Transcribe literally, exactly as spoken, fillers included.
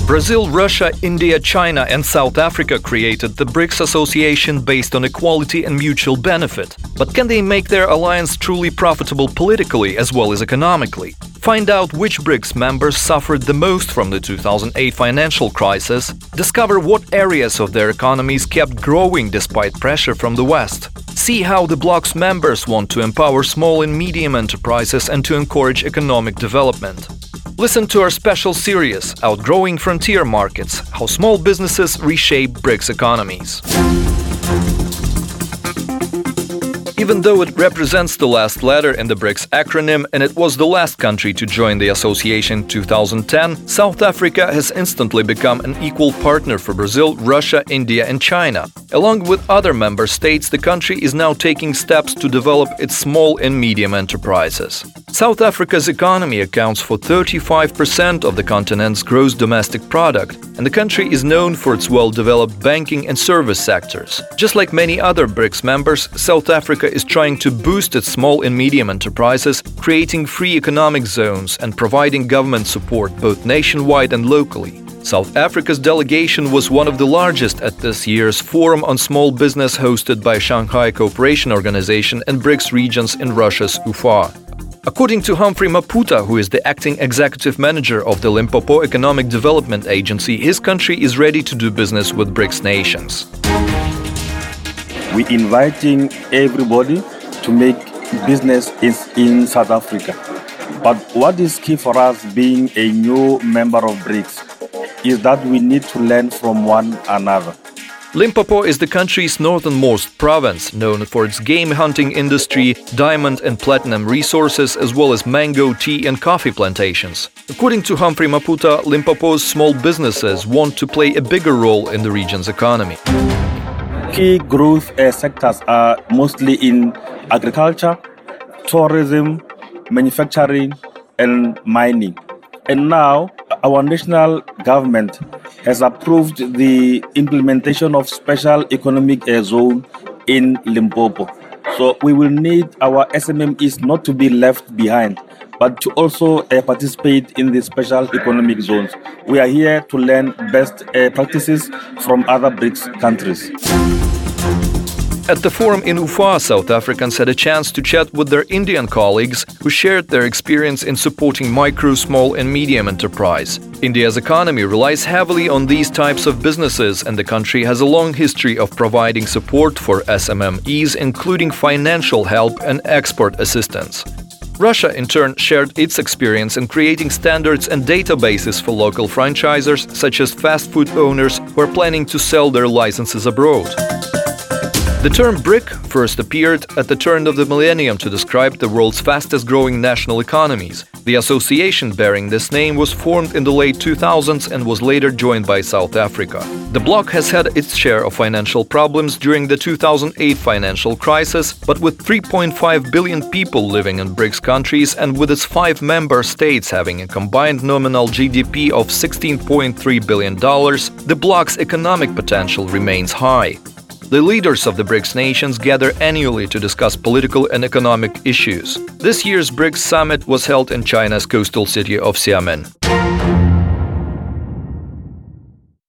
Brazil, Russia, India, China and South Africa created the BRICS Association based on equality and mutual benefit. But can they make their alliance truly profitable politically as well as economically? Find out which BRICS members suffered the most from the two thousand eight financial crisis. Discover what areas of their economies kept growing despite pressure from the West. See how the bloc's members want to empower small and medium enterprises and to encourage economic development. Listen to our special series, Outgrowing Frontier Markets, How Small Businesses Reshape BRICS Economies. Even though it represents the last letter in the BRICS acronym and it was the last country to join the association in two thousand ten, South Africa has instantly become an equal partner for Brazil, Russia, India and China. Along with other member states, the country is now taking steps to develop its small and medium enterprises. South Africa's economy accounts for thirty-five percent of the continent's gross domestic product, and the country is known for its well-developed banking and service sectors. Just like many other BRICS members, South Africa is trying to boost its small and medium enterprises, creating free economic zones and providing government support both nationwide and locally. South Africa's delegation was one of the largest at this year's Forum on Small Business hosted by Shanghai Cooperation Organization and BRICS regions in Russia's Ufa. According to Humphrey Maputa, who is the acting executive manager of the Limpopo Economic Development Agency, his country is ready to do business with BRICS nations. We're inviting everybody to make business in South Africa. But what is key for us being a new member of BRICS is that we need to learn from one another. Limpopo is the country's northernmost province, known for its game hunting industry, diamond and platinum resources, as well as mango, tea and coffee plantations. According to Humphrey Maputa, Limpopo's small businesses want to play a bigger role in the region's economy. Key growth uh, sectors are mostly in agriculture, tourism, manufacturing and mining. And now, our national government has approved the implementation of special economic zone in Limpopo. So we will need our S M M Es not to be left behind, but to also uh, participate in the special economic zones. We are here to learn best uh, practices from other BRICS countries. At the forum in Ufa, South Africans had a chance to chat with their Indian colleagues who shared their experience in supporting micro, small and medium enterprise. India's economy relies heavily on these types of businesses, and the country has a long history of providing support for S M M Es, including financial help and export assistance. Russia, in turn, shared its experience in creating standards and databases for local franchisors, such as fast food owners who are planning to sell their licenses abroad. The term BRIC first appeared at the turn of the millennium to describe the world's fastest-growing national economies. The association bearing this name was formed in the late two thousands and was later joined by South Africa. The bloc has had its share of financial problems during the two thousand eight financial crisis, but with three point five billion people living in BRICS countries and with its five member states having a combined nominal G D P of sixteen point three billion dollars, the bloc's economic potential remains high. The leaders of the BRICS nations gather annually to discuss political and economic issues. This year's BRICS summit was held in China's coastal city of Xiamen.